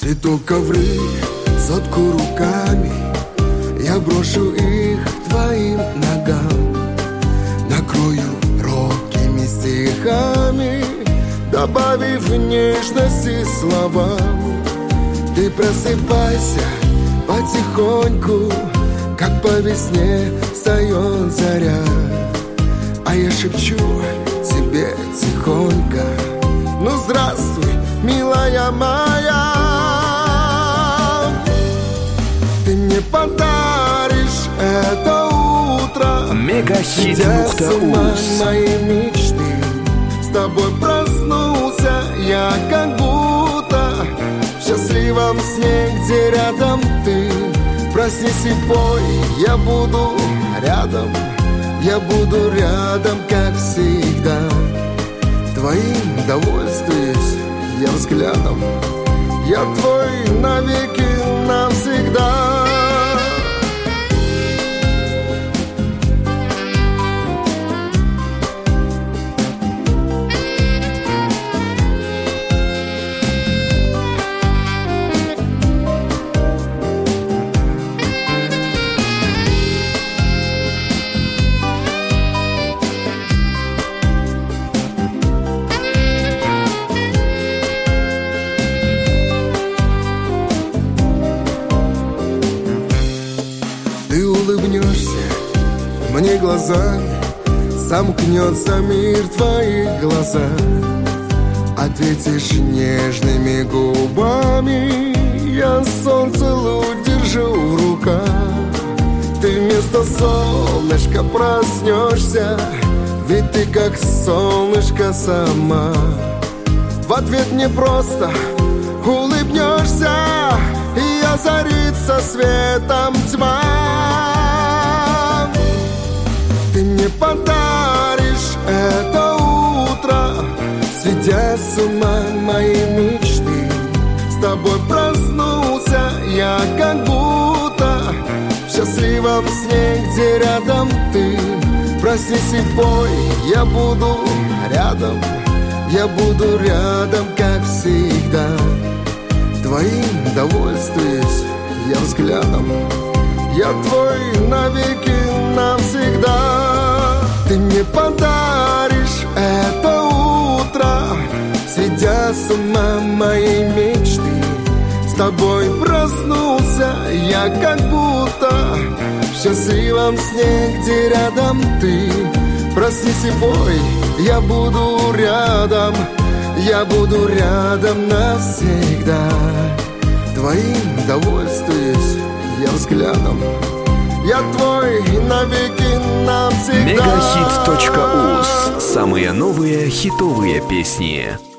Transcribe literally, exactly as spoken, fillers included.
Цвету ковры, сотку руками, я брошу их твоим ногам. Накрою робкими стихами, добавив нежности словам. Ты просыпайся потихоньку, как по весне встает заря. А я шепчу тебе тихонько: ну здравствуй, милая моя. Ты мне подаришь это утро, Мегахит нукта уз. моей мечты. С тобой проснулся я как будто в счастливом сне, где рядом ты. Проснись и пой, я буду рядом, я буду рядом, как всегда. Твоим довольствуюсь я взглядом, я твой навеки навсегда. Ты улыбнешься мне глазами, замкнется мир в твоих глазах. Ответишь нежными губами, я солнце луч держу в руках. Ты вместо солнышка проснешься, ведь ты как солнышко сама. В ответ мне просто улыбнешься, и озарится светом тьма. Ты мне подаришь это утро, сведя с ума мои мечты. С тобой проснулся я как будто в счастливом сне, где рядом ты. Проснись и пой, я буду рядом, я буду рядом, как всегда. Твоим довольствуюсь я взглядом, я твой навеки навсегда. Ты мне подаришь это утро, сведя с ума моей мечты. С тобой проснулся я как будто в счастливом сне, где рядом ты. Проснись и пой, я буду рядом, я буду рядом навсегда. Твоим довольствуюсь я взглядом, я твой навеки навсегда. Мегахит точка уз. Самые новые хитовые песни.